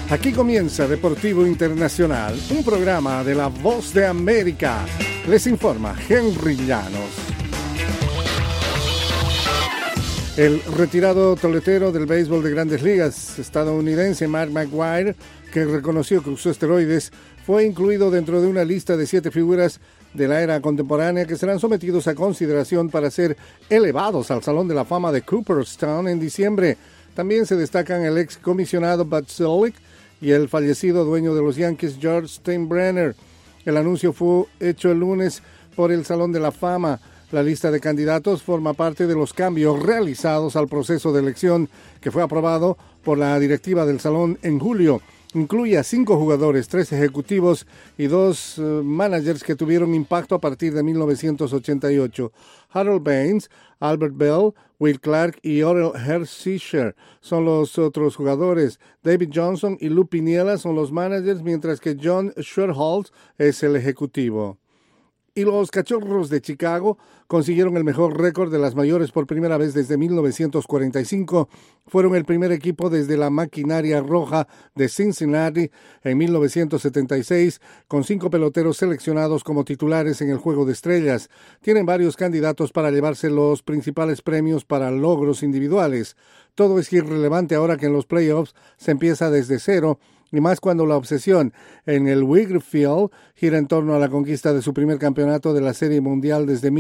Aquí comienza Deportivo Internacional, un programa de La Voz de América. Les informa Henry Llanos. El retirado toletero del béisbol de Grandes Ligas estadounidense Mark McGwire, que reconoció que usó esteroides, fue incluido dentro de una lista de 7 figuras de la era contemporánea que serán sometidos a consideración para ser elevados al Salón de la Fama de Cooperstown en diciembre. También se destacan el ex comisionado Bud Selig y el fallecido dueño de los Yankees George Steinbrenner. El anuncio fue hecho el lunes por el Salón de la Fama. La lista de candidatos forma parte de los cambios realizados al proceso de elección que fue aprobado por la directiva del Salón en julio. Incluye a 5 jugadores, 3 ejecutivos y 2 managers que tuvieron impacto a partir de 1988. Harold Baines, Albert Bell, Will Clark y Orel Hershiser son los otros jugadores. David Johnson y Lou Piniella son los managers, mientras que John Schuerholz es el ejecutivo. Y los Cachorros de Chicago consiguieron el mejor récord de las mayores por primera vez desde 1945. Fueron el primer equipo desde la maquinaria roja de Cincinnati en 1976, con 5 peloteros seleccionados como titulares en el Juego de Estrellas. Tienen varios candidatos para llevarse los principales premios para logros individuales. Todo es irrelevante ahora que en los playoffs se empieza desde cero, y más cuando la obsesión en el Wrigley Field gira en torno a la conquista de su primer campeonato de la Serie Mundial desde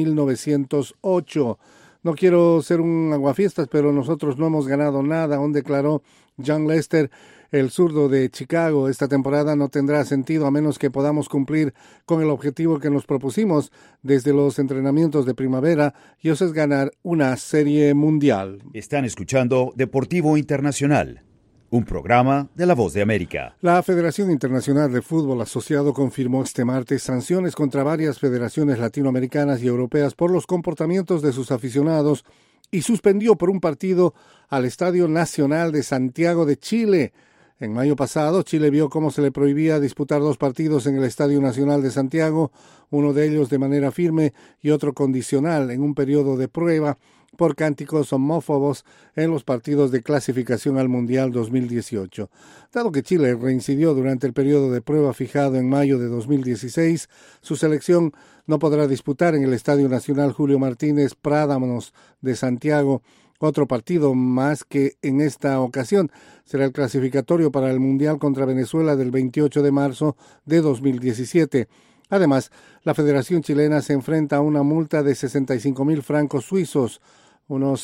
1908. No quiero ser un aguafiestas, pero nosotros no hemos ganado nada, aún declaró Jon Lester, el zurdo de Chicago. Esta temporada no tendrá sentido a menos que podamos cumplir con el objetivo que nos propusimos desde los entrenamientos de primavera, y eso es ganar una Serie Mundial. Están escuchando Deportivo Internacional, un programa de La Voz de América. La Federación Internacional de Fútbol Asociado confirmó este martes sanciones contra varias federaciones latinoamericanas y europeas por los comportamientos de sus aficionados y suspendió por un partido al Estadio Nacional de Santiago de Chile. En mayo pasado, Chile vio cómo se le prohibía disputar 2 partidos en el Estadio Nacional de Santiago, uno de ellos de manera firme y otro condicional en un periodo de prueba, por cánticos homófobos en los partidos de clasificación al Mundial 2018. Dado que Chile reincidió durante el periodo de prueba fijado en mayo de 2016, su selección no podrá disputar en el Estadio Nacional Julio Martínez Prádanos de Santiago otro partido más que en esta ocasión. Será el clasificatorio para el Mundial contra Venezuela del 28 de marzo de 2017. Además, la Federación Chilena se enfrenta a una multa de 65,000 francos suizos, unos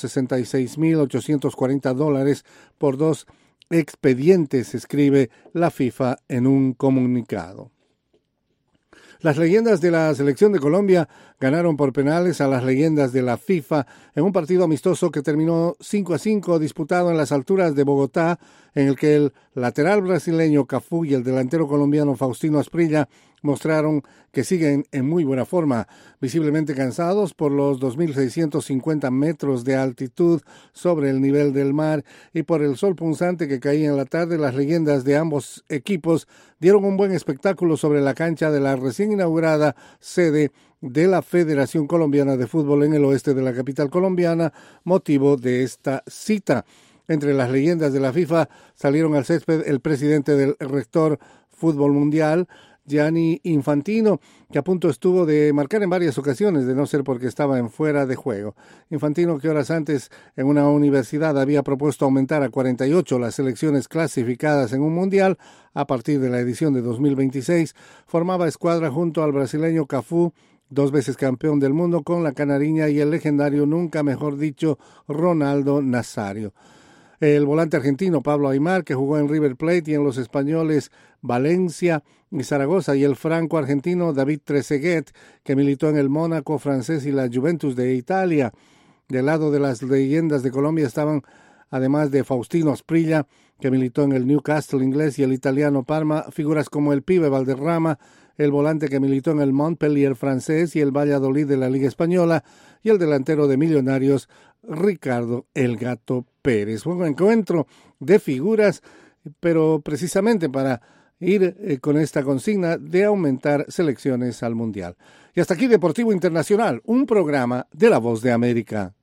$66,840 por 2 expedientes, escribe la FIFA en un comunicado. Las leyendas de la selección de Colombia ganaron por penales a las leyendas de la FIFA en un partido amistoso que terminó 5-5 disputado en las alturas de Bogotá, en el que el lateral brasileño Cafú y el delantero colombiano Faustino Asprilla mostraron que siguen en muy buena forma, visiblemente cansados por los 2.650 metros de altitud sobre el nivel del mar y por el sol punzante que caía en la tarde. Las leyendas de ambos equipos dieron un buen espectáculo sobre la cancha de la recién inaugurada sede de la Federación Colombiana de Fútbol en el oeste de la capital colombiana, motivo de esta cita. Entre las leyendas de la FIFA salieron al césped el presidente del rector Fútbol Mundial, Gianni Infantino, que a punto estuvo de marcar en varias ocasiones, de no ser porque estaba en fuera de juego. Infantino, que horas antes en una universidad había propuesto aumentar a 48 las selecciones clasificadas en un mundial a partir de la edición de 2026, formaba escuadra junto al brasileño Cafú, 2 veces campeón del mundo con la canariña, y el legendario, nunca mejor dicho, Ronaldo Nazario. El volante argentino Pablo Aimar, que jugó en River Plate y en los españoles Valencia y Zaragoza, y el franco-argentino David Trezeguet, que militó en el Mónaco francés y la Juventus de Italia. Del lado de las leyendas de Colombia estaban, además de Faustino Asprilla, que militó en el Newcastle inglés y el italiano Parma, figuras como el Pibe Valderrama, el volante que militó en el Montpellier francés y el Valladolid de la Liga Española, y el delantero de Millonarios Ricardo El Gato Pérez. Fue un encuentro de figuras, pero precisamente para ir con esta consigna de aumentar selecciones al Mundial. Y hasta aquí Deportivo Internacional, un programa de La Voz de América.